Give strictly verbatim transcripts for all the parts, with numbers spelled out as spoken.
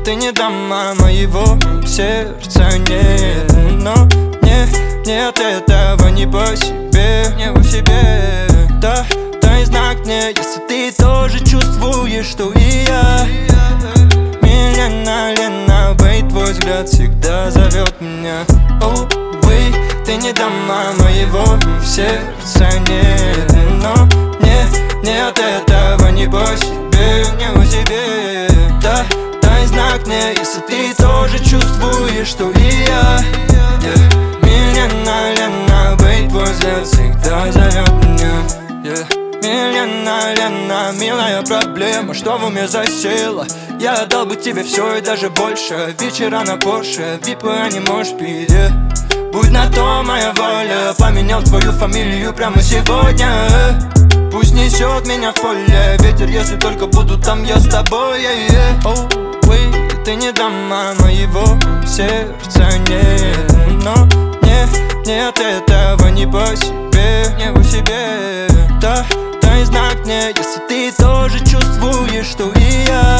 ты не дама моего сердца, нет. Но мне нет этого не по себе, не по себе. Да, дай знак мне, если ты тоже чувствуешь, что и я. Милена, Лена, бей, твой взгляд всегда зовет меня. О, вы, ты не дама моего сердца, нет. Но мне нет этого не по себе, не по себе. Да, дай знак мне, если ты тоже чувствуешь, что и я. Yeah. Милена, Лена, бей, твой взгляд всегда зовет меня. Yeah. Милена, Лена, милая проблема, что в уме засела? Я отдал бы тебе все и даже больше. Вечера на Порше, випы, а не можешь пить, yeah. Будь на то моя воля, поменял твою фамилию прямо сегодня. Пусть несет меня в поле ветер, если только буду там я с тобой, yeah, yeah. Oh, wait, ты не дама моего сердца, нет. Но мне нет этого не по себе, не по себе. Да, дай знак мне, если ты тоже чувствуешь, что и я.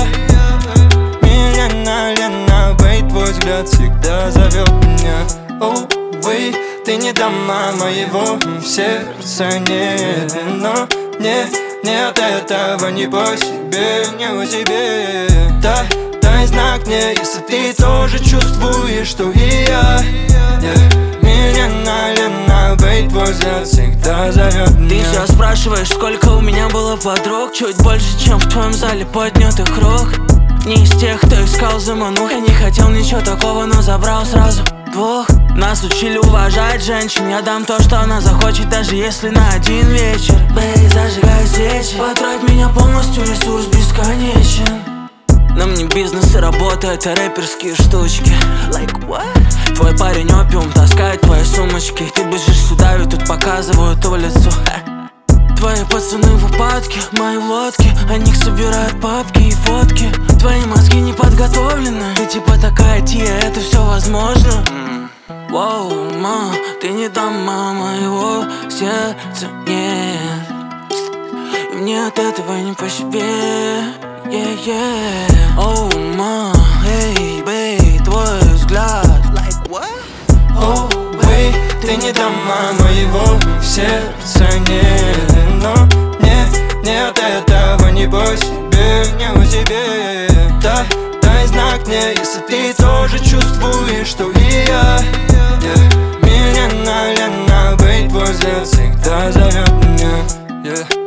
Милена, Лена, бей, твой взгляд всегда зовет меня. Oh, wait, ты не дама моего сердца, нет. Но мне нет этого не по себе, не по себе. Да, дай знак мне, если ты тоже чувствуешь, что и я. Yeah. Милена, Лена, бей, твой взгляд всегда зовет меня. Ты все спрашиваешь, сколько у меня было подруг. Чуть больше, чем в твоем зале поднятых рук. Не из тех, кто искал заманух. Я не хотел ничего такого, но забрал сразу двух. Нас учили уважать женщин. Я дам то, что она захочет, даже если на один вечер. Бэй, зажигай свечи. Потрать меня полностью, ресурс бесконечен. На мне бизнес и работа, это рэперские штучки. Like what? Твой парень опиум таскает твои сумочки. Ты бежишь сюда, ведь тут показывают улицу. Твои пацаны в упадке, мои в лодке. О них собирают папки и фотки. Твои мозги не подготовлены. Ты типа такая Тия, это все возможно. Воу, mm. ма, ты не дама моего сердца, нет. И мне от этого не по себе, yeah, yeah. Оу, oh, ма, эй, бей, твой взгляд. Like what? Оу, oh, бей, ты не дама моего сердца, нет. Но мне нет этого не по себе, не по себе. Да, дай знак мне, если ты тоже чувствуешь, что и я. Yeah. Милена, Лена, бей, твой взгляд всегда зовет меня, yeah.